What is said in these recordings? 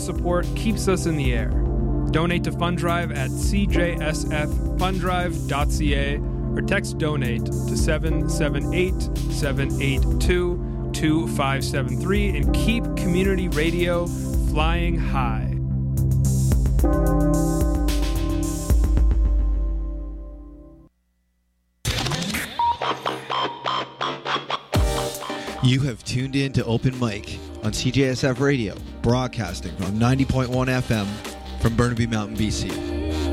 support keeps us in the air. Donate to Fund Drive at cjsffunddrive.ca or text donate to 778-782-2573 and keep community radio flying high. You have tuned in to Open Mic on CJSF Radio, broadcasting on 90.1 FM from Burnaby Mountain, BC.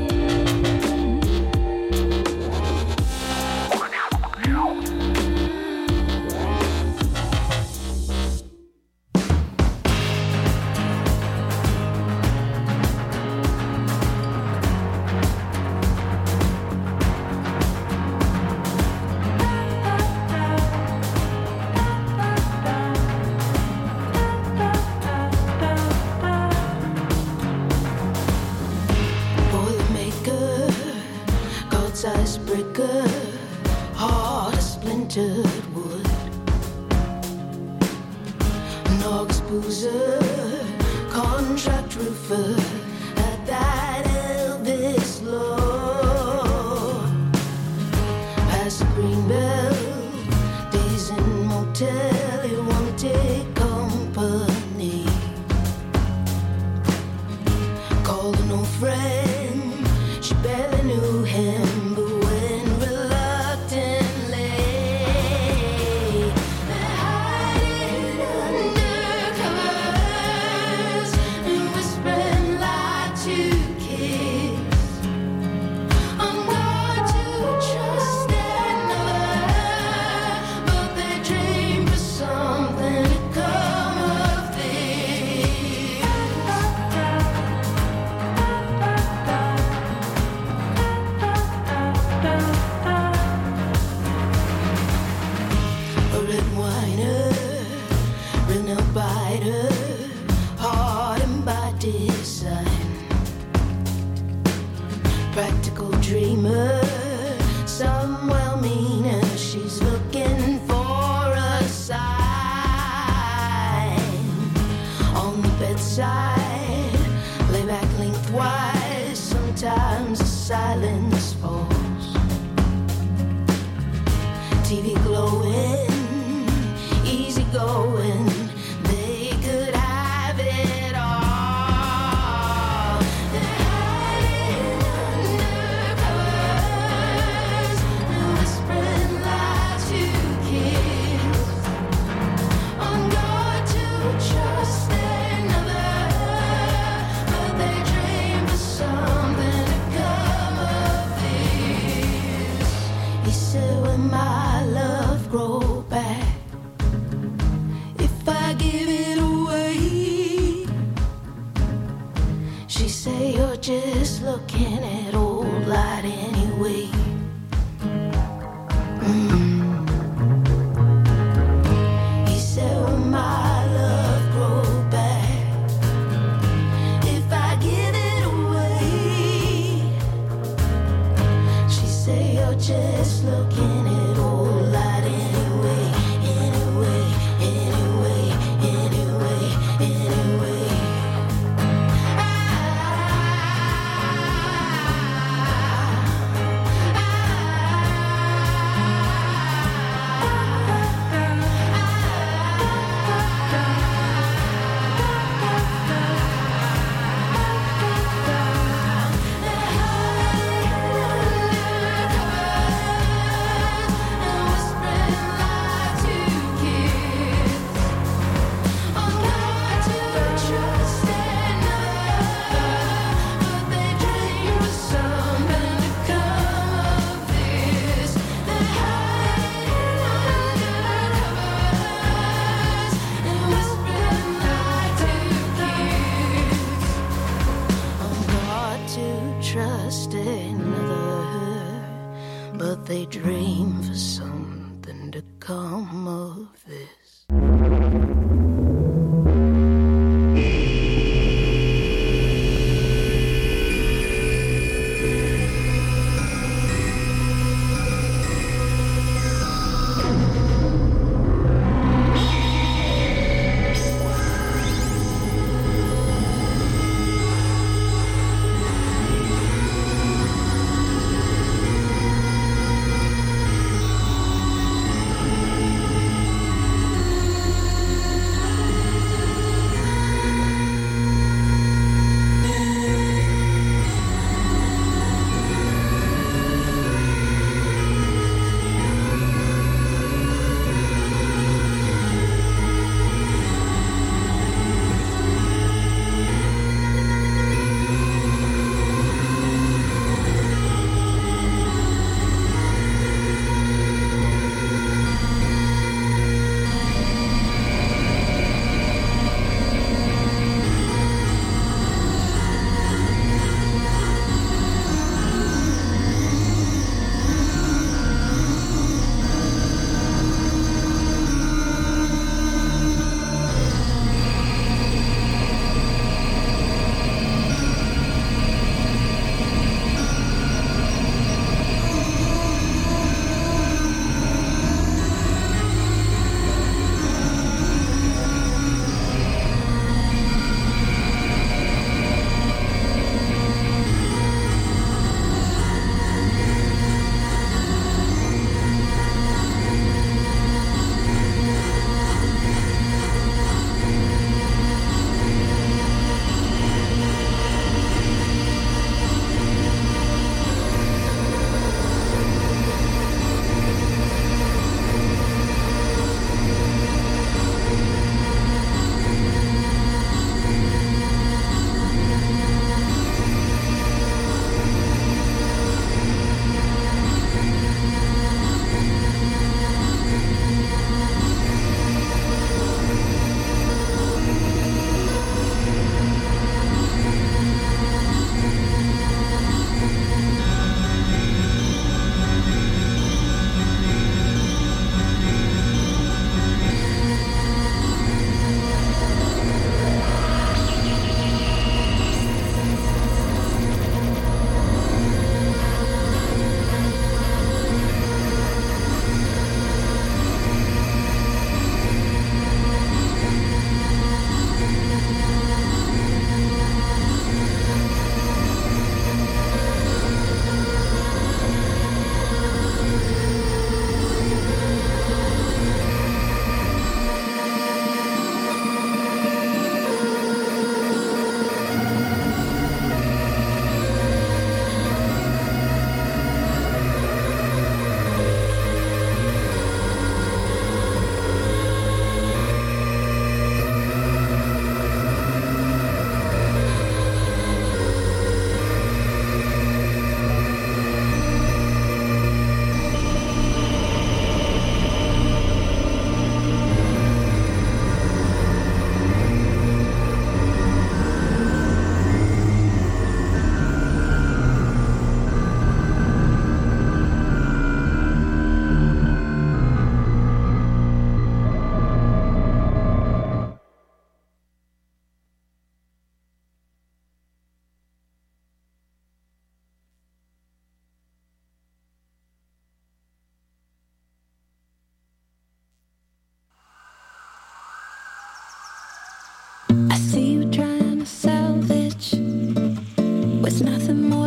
They dream for something to come of this.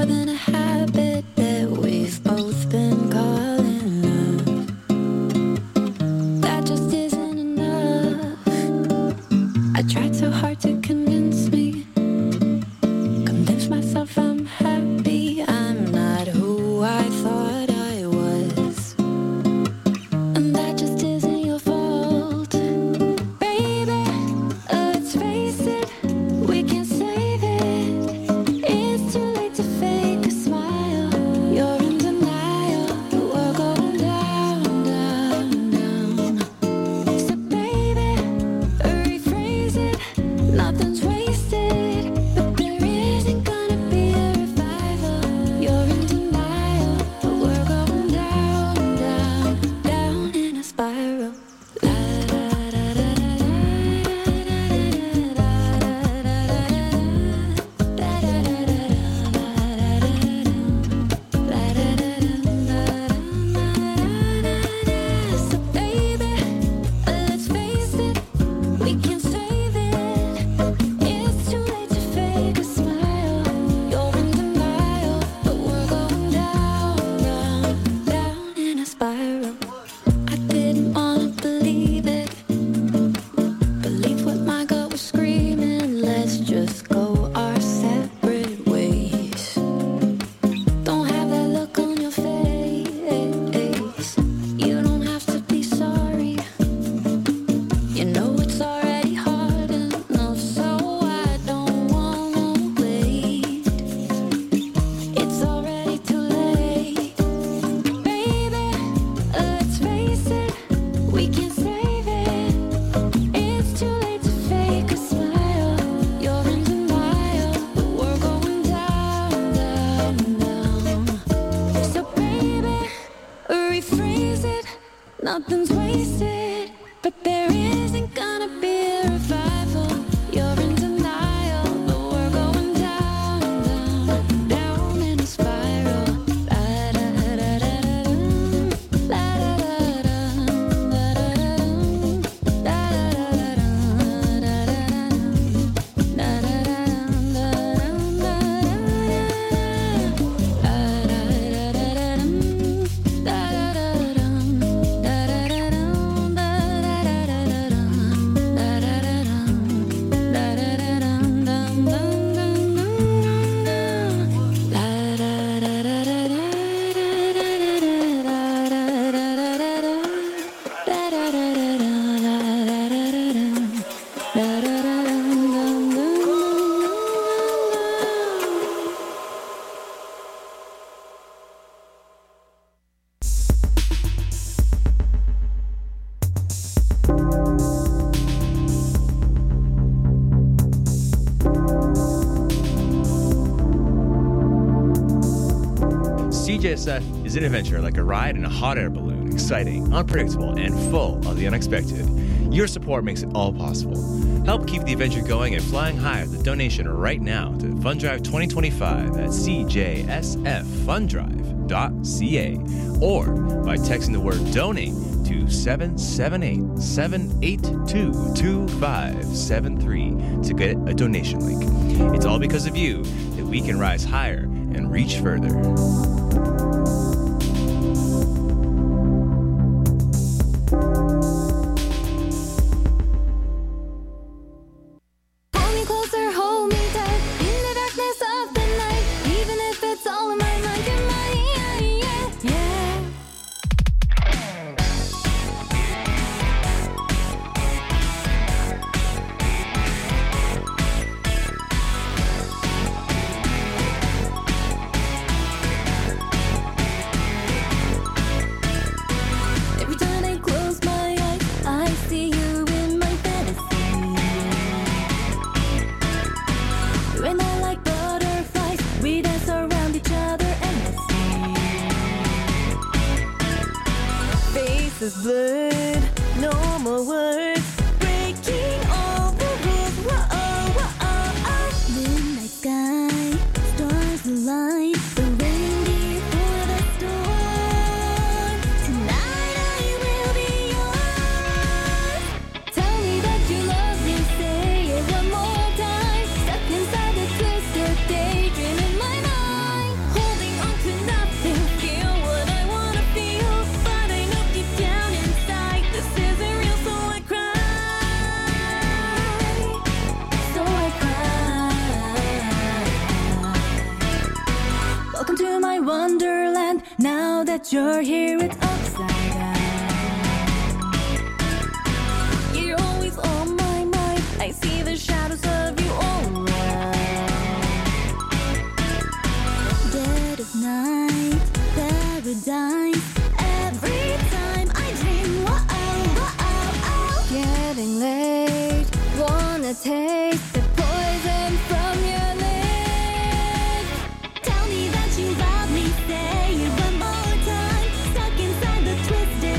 more than a habit that we've both been calling love. That just isn't enough. I tried so hard to convince myself I'm happy. I'm not who I thought I was, and that just isn't your fault, baby. Let's face it, we can save it. It's too late to fake a smile. You're in denial, but we're going down, down, down. So baby, rephrase it. Nothing's wasted, but there isn't gonna be a revival. You're in denial, but we're going down, down, down in a spiral. La da da da So baby, let's face it, we can save it. It's too late to fake a smile. You're in denial, but we're going down, down, down in a spiral. I didn't wanna believe it, believe what my gut was screaming. Let's just go our separate ways. Don't have that look on your face. You don't have to be sorry. You know it's already hard enough, so I don't wanna wait. It's already too late, baby. Let's face it, we can save it. It's too late to fake a smile. You're in denial, but we're going down, down, down. So baby, rephrase it. Nothing's wasted, but there isn't gonna be a revival. You're in denial, but we're going down, down, down in a spiral. La da da da da la da da da la da da la da da la da CJSF is an adventure like a ride in a hot air balloon, exciting, unpredictable, and full of the unexpected. Your support makes it all possible. Help keep the adventure going and flying high with a donation right now to Fund Drive 2025 at cjsffundrive.ca or by texting the word donate to 778-782-2573 to get a donation link. It's all because of you that we can rise higher and reach further. Hold me closer, hold me tight in the darkness of the night, even if it's all in my mind. You're mine, yeah, yeah. Every time I close my eyes, I see you in my fantasy. You and I like butterflies, we dance around each other endlessly. Faces blurred, no more words, breaking all the rules. Whoa, whoa, midnight sky, stars align, the reindeer for the storm. Tonight I will be yours. Tell me that you love me, say it one more time. Stuck inside the twisted daydream in my mind. wonderland. Now that you're here, it's upside down. You're always on my mind. I see the shadows of you all around. Dead of night, paradise. Every time I dream, getting late, wanna taste the poison from your lips. Tell me that you love me, say it one more time. Stuck inside the twisted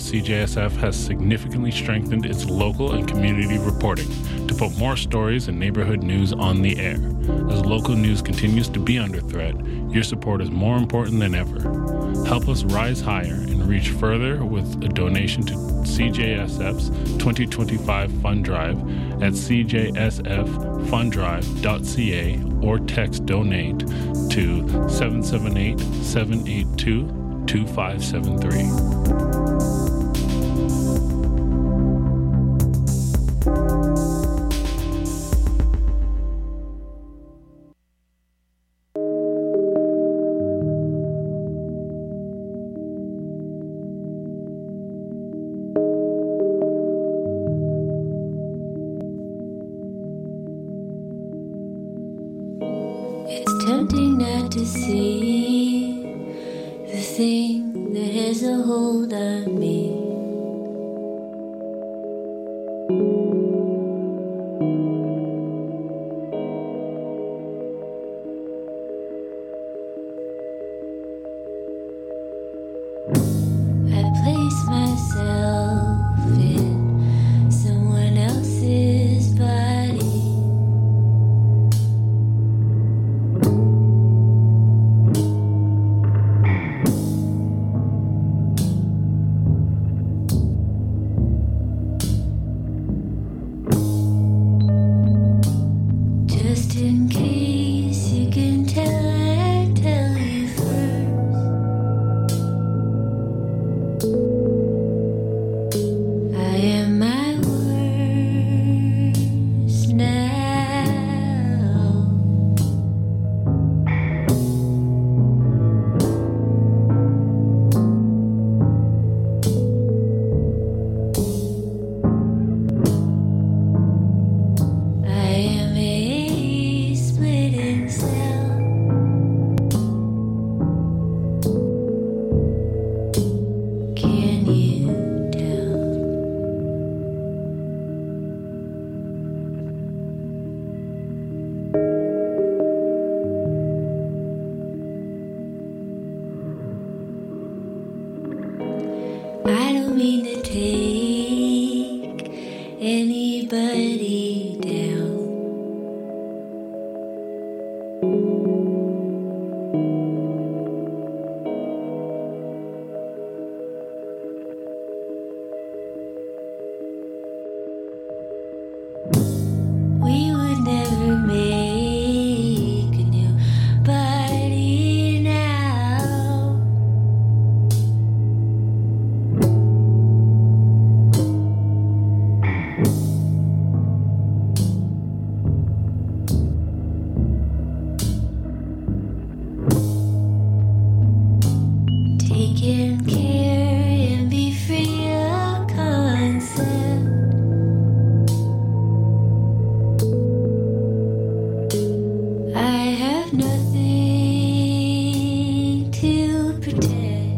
CJSF has significantly strengthened its local and community reporting to put more stories and neighborhood news on the air. As local news continues to be under threat, your support is more important than ever. Help us rise higher and reach further with a donation to CJSF's 2025 Fund Drive at cjsffunddrive.ca or text donate to 778-782-2573. It's tempting not to see the thing that has a hold on me. I place myself in someone else's body. Just in case you can tell, I tell you first. I am my worst now. I am a splitting cell. Can you tell? I don't mean to take anybody down. We would never make a new body now. Taking care and be free of concept. I have nothing to protect.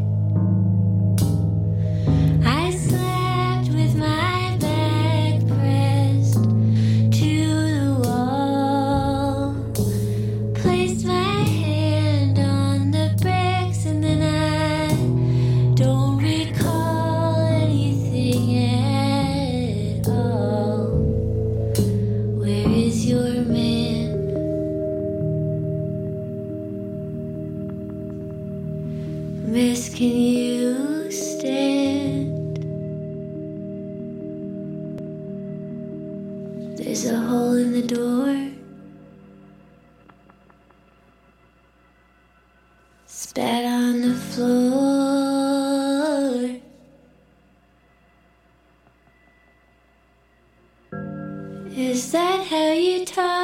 I slept with my back pressed to the wall. Placed my hand on the bricks and then I don't recall anything at all. Where is your man? Miss, can you stand? There's a hole in the door. Spat on the floor. Is that how you talk?